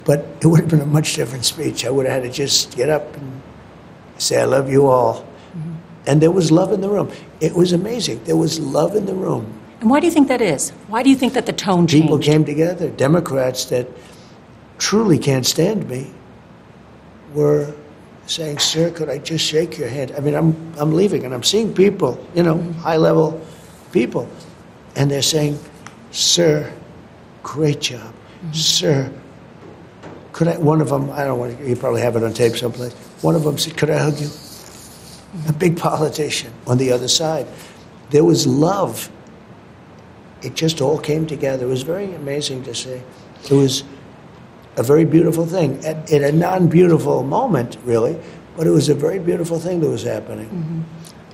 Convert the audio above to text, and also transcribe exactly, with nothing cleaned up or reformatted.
But it would have been a much different speech. I would have had to just get up and say, I love you all. Mm-hmm. And there was love in the room. It was amazing. There was love in the room. And why do you think that is? Why do you think that the tone changed? People came together. Democrats that truly can't stand me were saying, sir, could I just shake your hand? I mean, I'm, I'm leaving, and I'm seeing people, you know, mm-hmm. high-level people, and they're saying, sir, great job. Mm-hmm. Sir, could I, one of them, I don't want to, you probably have it on tape someplace, one of them said, could I hug you? Mm-hmm. A big politician on the other side. There was love. It just all came together. It was very amazing to see. It was a very beautiful thing, at, at a non-beautiful moment, really, but it was a very beautiful thing that was happening. Mm-hmm.